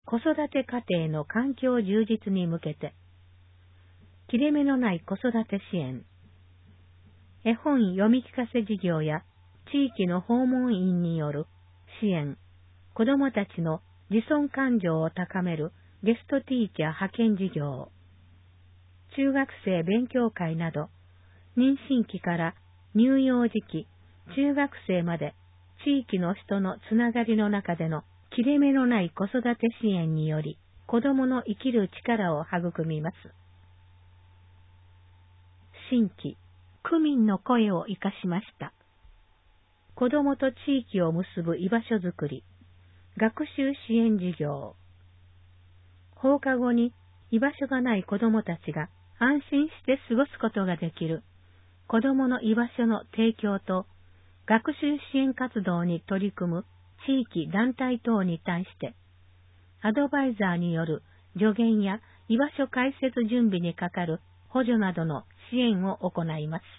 子育て家庭の環境充実に向けて、切れ目のない子育て支援、絵本読み聞かせ事業や地域の訪問員による支援、子どもたちの自尊感情を高めるゲストティーチャー派遣事業、中学生勉強会など、妊娠期から乳幼児期、中学生まで地域の人のつながりの中での切れ目のない子育て支援により、子どもの生きる力を育みます。新規、区民の声を生かしました。子どもと地域を結ぶ居場所づくり、学習支援事業。放課後に居場所がない子どもたちが安心して過ごすことができる子どもの居場所の提供と学習支援活動に取り組む地域団体等に対して、アドバイザーによる助言や居場所開設準備にかかる補助などの支援を行います。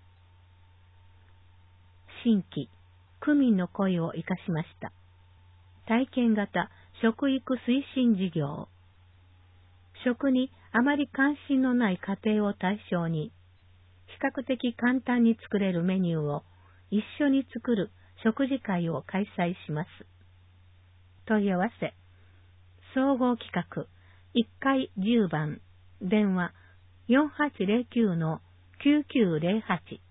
新規、区民の声を生かしました。体験型食育推進事業。食にあまり関心のない家庭を対象に、比較的簡単に作れるメニューを一緒に作る食事会を開催します。問い合わせ、総合企画、1階10番、電話 4809-9908